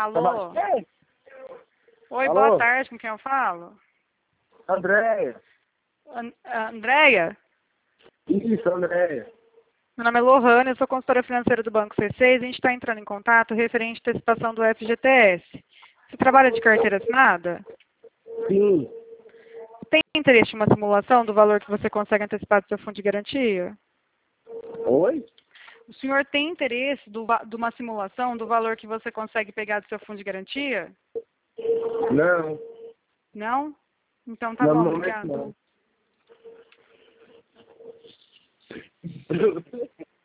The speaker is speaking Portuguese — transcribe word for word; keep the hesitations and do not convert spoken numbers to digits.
Alô? Ei, Oi, Alô? boa tarde, com quem eu falo? Andréia. An Andréia? Isso, Andréia. Meu nome é Lohane, eu sou consultora financeira do Banco C seis e a gente está entrando em contato referente à antecipação do F G T S. Você trabalha de carteira assinada? Sim. Tem interesse em uma simulação do valor que você consegue antecipar do seu fundo de garantia? Oi? O senhor tem interesse do, va- de uma simulação do valor que você consegue pegar do seu fundo de garantia? Não. Não? Então tá Não, bom, no momento obrigada. não.